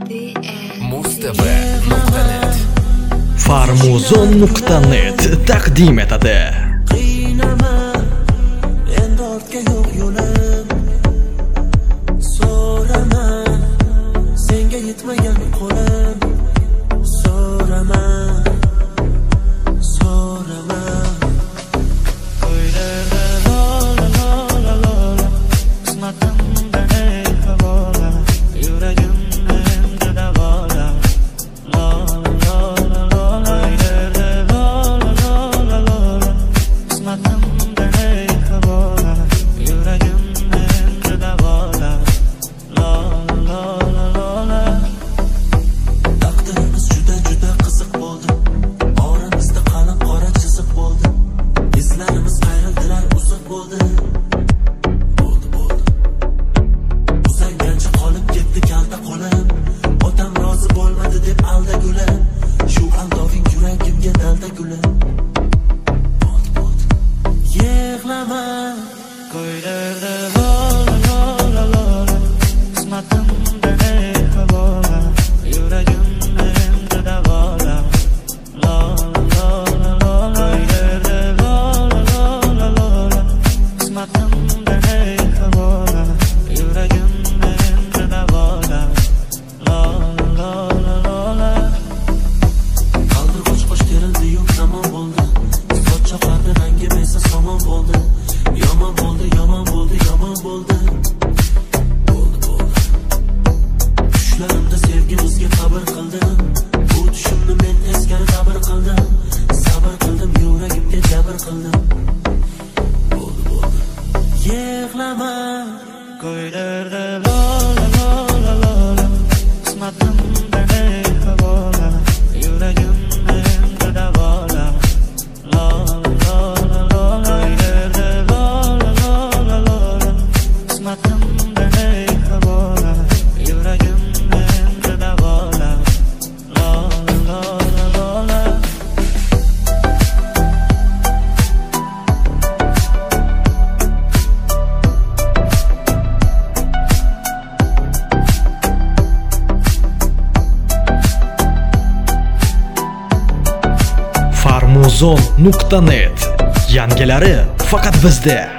mustaba.net Farmuzon.net taqdim etadi. Qiynama, endi ortga yo'q yo'lim. So'rama, senga yetmagan qo'lim. So'rama, so'rama. Qo'ylarda lola lola lola, qismatimdan ey havola, yuragim endi davola. Lola lola lola, qo'ylarda lola lola lola, qismatimdan ey havola, yuragim endi davola. Lola lola lola. Taqdirimiz juda juda qiziq bo'ldi. Oramizda qalin qora chiziq bo'ldi. Izlarimiz qayrildilar, uzoq bo'ldi. Bo'ldi. Uzangancha qolib ketdi kalta qo'lim. Otam rozi bo'lmadi deb alda gulim. Shu aldoving yuragimga dalda gulim. Bo'ldi. Yig'lama, qo'ylarda lola lola lola, qismatimdan ey havola, yuragim endi davola. Lola lola lola, qo'ylarda lola lola lola, qismatimdan ey havola, yuragim endi davola. Lola lola lola. Qaldir qo'sh terildi yo'q zamon bo'ldi. Soch chaqardi rangim esa somon bo'ldi. Yomon bo'ldi, yomon bo'ldi, yomon bo'ldi. Bo'ldi. Tushlarimda sevgimizga qabr qildim. Bu tushimni men eskari sabr qildim. Sabr qildim, yuragimga jabr qildim. Bo'ldi. Yig'lama, qo'ylarda lola lola lola, qismatimdan ey havola, yuragim endi davola. Lola lola lola, qo'ylarda lola lola lola, qismatimdan ey havola, yuragim endi davola. Lola lola lola. Farmuzon.net yangilari faqat bizda.